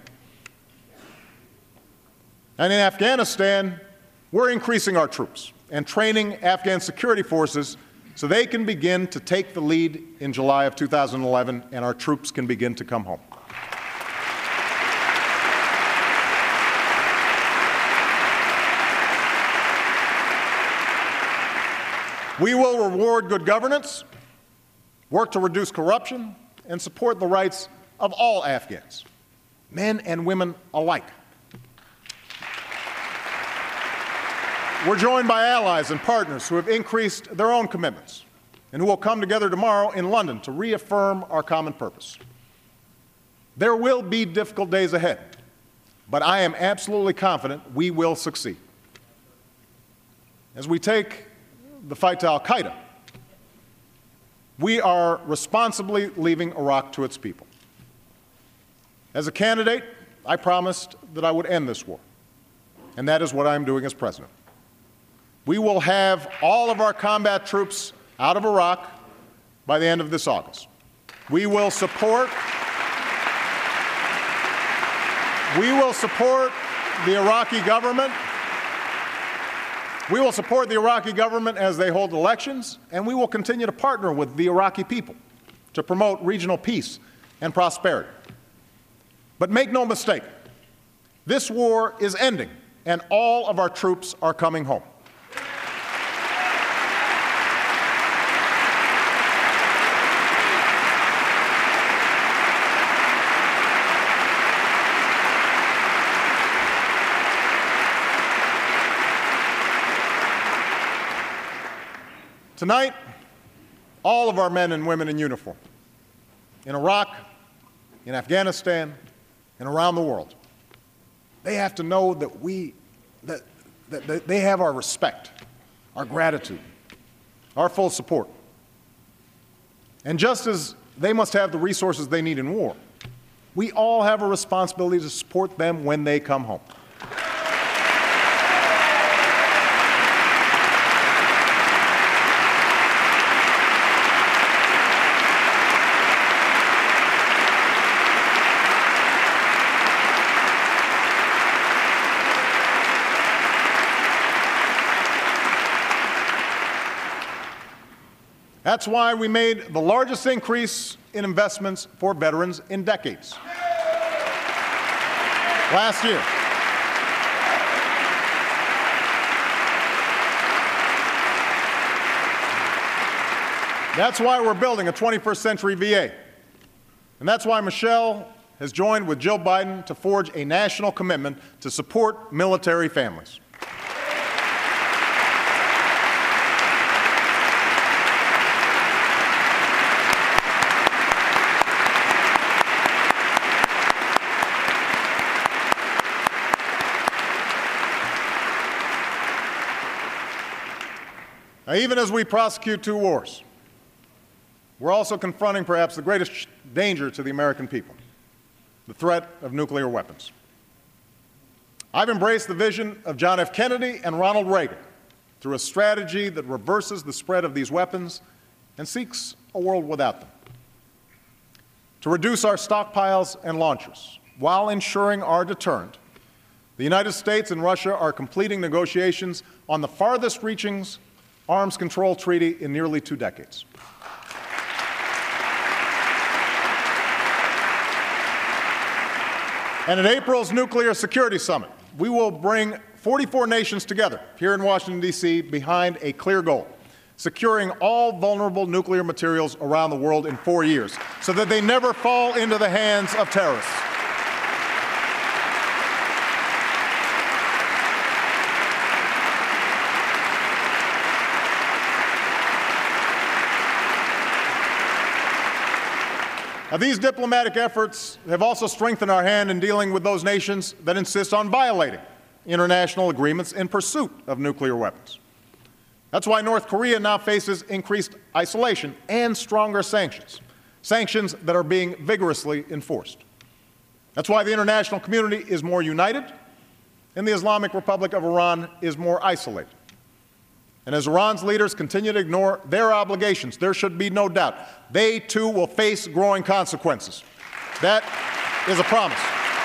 And in Afghanistan, we're increasing our troops and training Afghan security forces so they can begin to take the lead in July of 2011 and our troops can begin to come home. We will reward good governance, work to reduce corruption, and support the rights of all Afghans, men and women alike. We're joined by allies and partners who have increased their own commitments and who will come together tomorrow in London to reaffirm our common purpose. There will be difficult days ahead, but I am absolutely confident we will succeed. As we take the fight to al-Qaeda, we are responsibly leaving Iraq to its people. As a candidate, I promised that I would end this war, and that is what I am doing as president. We will have all of our combat troops out of Iraq by the end of this August. We will support the Iraqi government. We will support the Iraqi government as they hold elections, and we will continue to partner with the Iraqi people to promote regional peace and prosperity. But make no mistake, this war is ending, and all of our troops are coming home. Tonight, all of our men and women in uniform, in Iraq, in Afghanistan, and around the world, they have to know that that they have our respect, our gratitude, our full support. And just as they must have the resources they need in war, we all have a responsibility to support them when they come home. That's why we made the largest increase in investments for veterans in decades. Last year. That's why we're building a 21st century VA. And that's why Michelle has joined with Jill Biden to forge a national commitment to support military families. Now, even as we prosecute two wars, we're also confronting perhaps the greatest danger to the American people, the threat of nuclear weapons. I've embraced the vision of John F. Kennedy and Ronald Reagan through a strategy that reverses the spread of these weapons and seeks a world without them. To reduce our stockpiles and launchers while ensuring our deterrent, the United States and Russia are completing negotiations on the farthest-reaching arms control treaty in nearly 2 decades. And at April's Nuclear Security Summit, we will bring 44 nations together here in Washington, D.C. behind a clear goal: securing all vulnerable nuclear materials around the world in 4 years so that they never fall into the hands of terrorists. Now, these diplomatic efforts have also strengthened our hand in dealing with those nations that insist on violating international agreements in pursuit of nuclear weapons. That's why North Korea now faces increased isolation and stronger sanctions, sanctions that are being vigorously enforced. That's why the international community is more united and the Islamic Republic of Iran is more isolated. And as Iran's leaders continue to ignore their obligations, there should be no doubt they, too, will face growing consequences. That is a promise.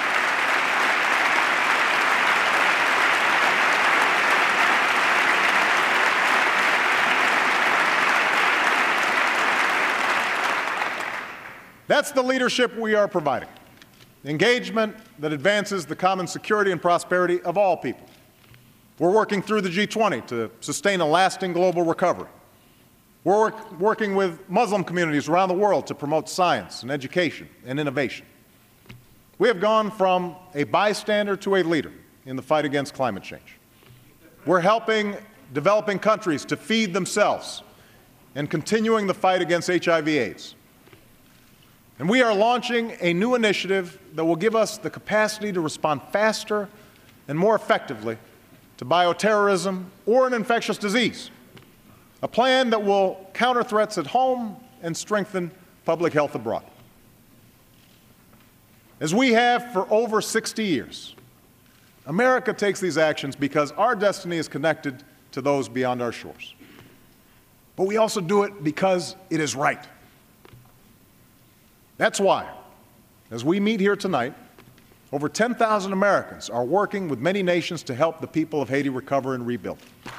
That's the leadership we are providing. Engagement that advances the common security and prosperity of all people. We're working through the G20 to sustain a lasting global recovery. We're working with Muslim communities around the world to promote science and education and innovation. We have gone from a bystander to a leader in the fight against climate change. We're helping developing countries to feed themselves and continuing the fight against HIV/AIDS. And we are launching a new initiative that will give us the capacity to respond faster and more effectively to bioterrorism or an infectious disease, a plan that will counter threats at home and strengthen public health abroad. As we have for over 60 years, America takes these actions because our destiny is connected to those beyond our shores. But we also do it because it is right. That's why, as we meet here tonight, Over 10,000 Americans are working with many nations to help the people of Haiti recover and rebuild.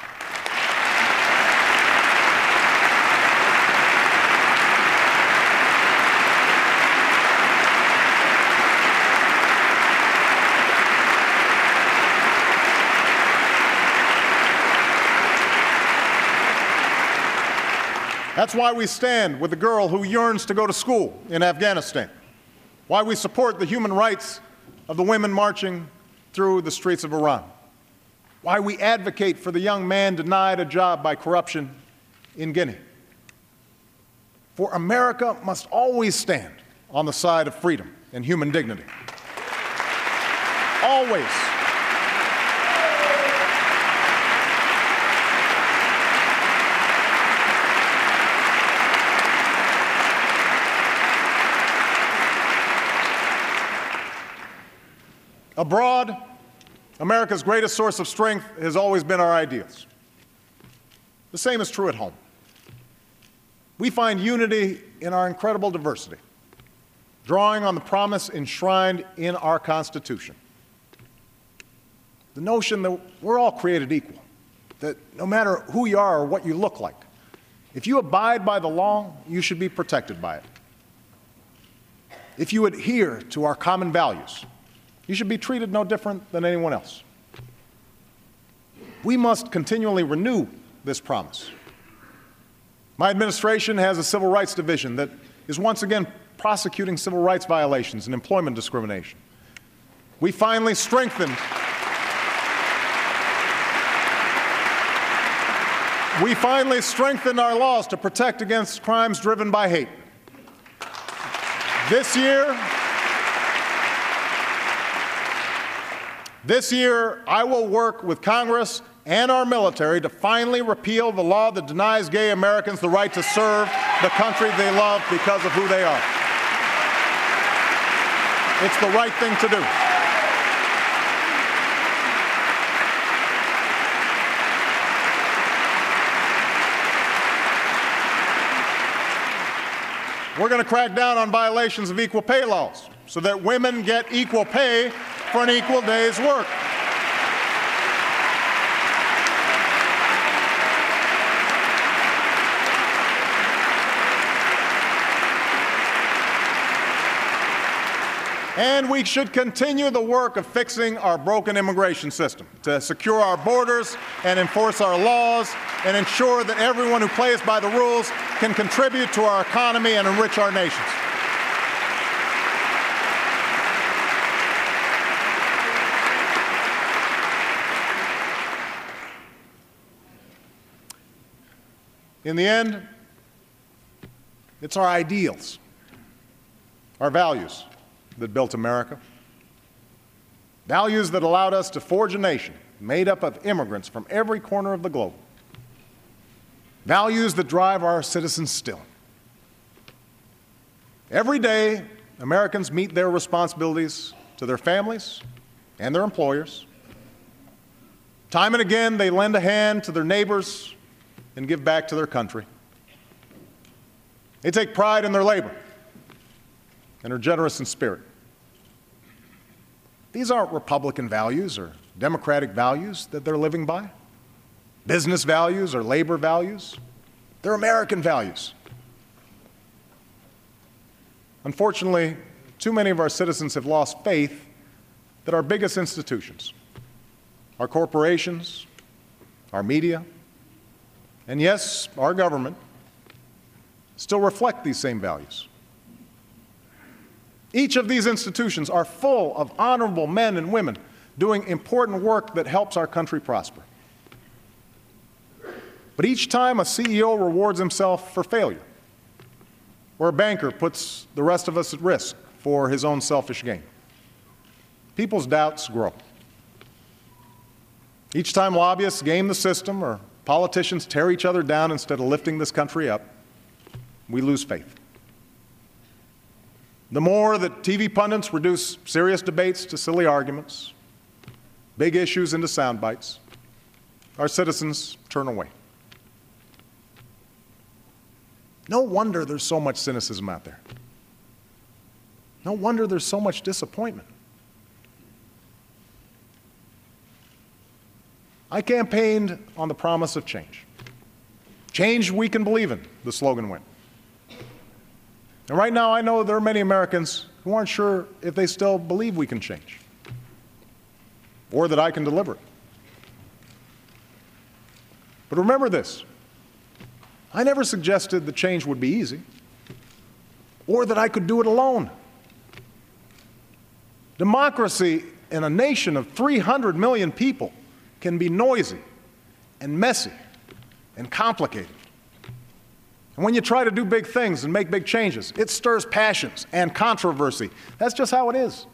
That's why we stand with the girl who yearns to go to school in Afghanistan, why we support the human rights of the women marching through the streets of Iran, why we advocate for the young man denied a job by corruption in Guinea. For America must always stand on the side of freedom and human dignity. Always. Abroad, America's greatest source of strength has always been our ideals. The same is true at home. We find unity in our incredible diversity, drawing on the promise enshrined in our Constitution. The notion that we're all created equal, that no matter who you are or what you look like, if you abide by the law, you should be protected by it. If you adhere to our common values, you should be treated no different than anyone else. We must continually renew this promise. My administration has a civil rights division that is once again prosecuting civil rights violations and employment discrimination. We finally strengthened our laws to protect against crimes driven by hate. This year, I will work with Congress and our military to finally repeal the law that denies gay Americans the right to serve the country they love because of who they are. It's the right thing to do. We're going to crack down on violations of equal pay laws so that women get equal pay for an equal day's work. And we should continue the work of fixing our broken immigration system to secure our borders and enforce our laws and ensure that everyone who plays by the rules can contribute to our economy and enrich our nations. In the end, it's our ideals, our values that built America. Values that allowed us to forge a nation made up of immigrants from every corner of the globe. Values that drive our citizens still. Every day, Americans meet their responsibilities to their families and their employers. Time and again, they lend a hand to their neighbors and give back to their country. They take pride in their labor and are generous in spirit. These aren't Republican values or Democratic values that they're living by, business values or labor values. They're American values. Unfortunately, too many of our citizens have lost faith that our biggest institutions, our corporations, our media, and yes, our government, still reflect these same values. Each of these institutions are full of honorable men and women doing important work that helps our country prosper. But each time a CEO rewards himself for failure, or a banker puts the rest of us at risk for his own selfish gain, people's doubts grow. Each time lobbyists game the system or politicians tear each other down instead of lifting this country up, we lose faith. The more that TV pundits reduce serious debates to silly arguments, big issues into sound bites, our citizens turn away. No wonder there's so much cynicism out there. No wonder there's so much disappointment. I campaigned on the promise of change. Change we can believe in, the slogan went. And right now I know there are many Americans who aren't sure if they still believe we can change or that I can deliver it. But remember this, I never suggested that change would be easy or that I could do it alone. Democracy in a nation of 300 million people can be noisy and messy and complicated. And when you try to do big things and make big changes, it stirs passions and controversy. That's just how it is.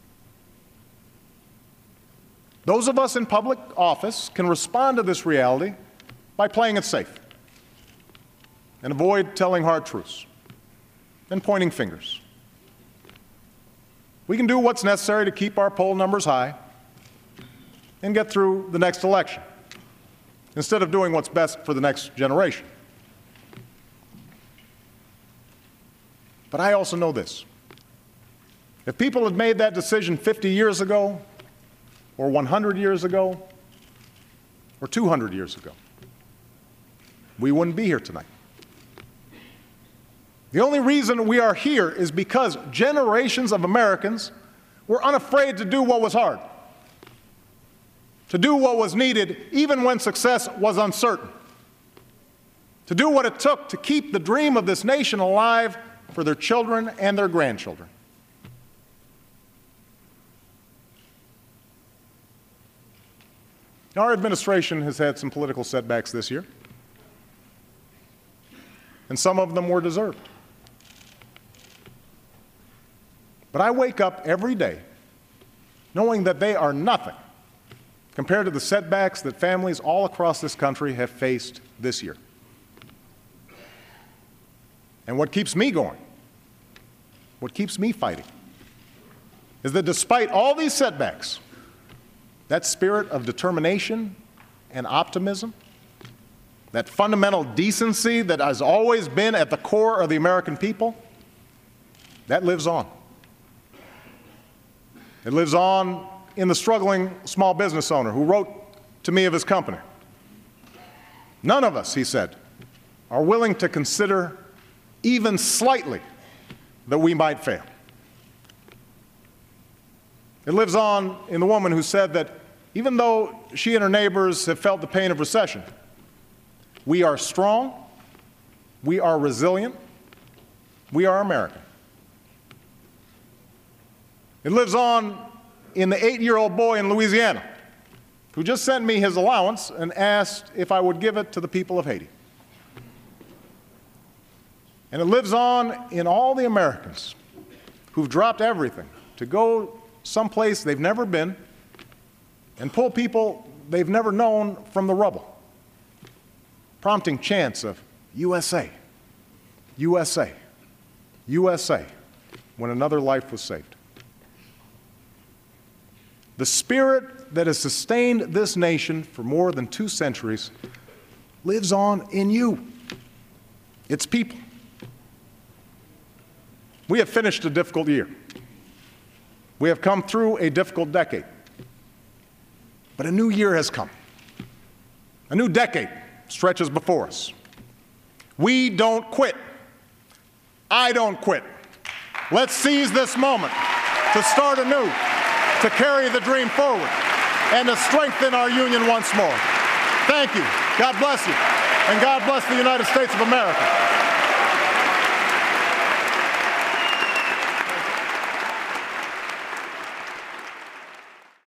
Those of us in public office can respond to this reality by playing it safe and avoid telling hard truths and pointing fingers. We can do what's necessary to keep our poll numbers high and get through the next election, instead of doing what's best for the next generation. But I also know this. If people had made that decision 50 years ago, or 100 years ago, or 200 years ago, we wouldn't be here tonight. The only reason we are here is because generations of Americans were unafraid to do what was hard, to do what was needed even when success was uncertain, to do what it took to keep the dream of this nation alive for their children and their grandchildren. Our administration has had some political setbacks this year, and some of them were deserved. But I wake up every day knowing that they are nothing compared to the setbacks that families all across this country have faced this year. And what keeps me going, what keeps me fighting, is that despite all these setbacks, that spirit of determination and optimism, that fundamental decency that has always been at the core of the American people, that lives on. It lives on in the struggling small business owner who wrote to me of his company. None of us, he said, are willing to consider even slightly that we might fail. It lives on in the woman who said that even though she and her neighbors have felt the pain of recession, we are strong, we are resilient, we are American. It lives on in the 8-year-old boy in Louisiana who just sent me his allowance and asked if I would give it to the people of Haiti. And it lives on in all the Americans who've dropped everything to go someplace they've never been and pull people they've never known from the rubble, prompting chants of USA, USA, USA, when another life was saved. The spirit that has sustained this nation for more than 2 centuries lives on in you, its people. We have finished a difficult year. We have come through a difficult decade. But a new year has come. A new decade stretches before us. We don't quit. I don't quit. Let's seize this moment to start anew, to carry the dream forward, and to strengthen our union once more. Thank you. God bless you. And God bless the United States of America.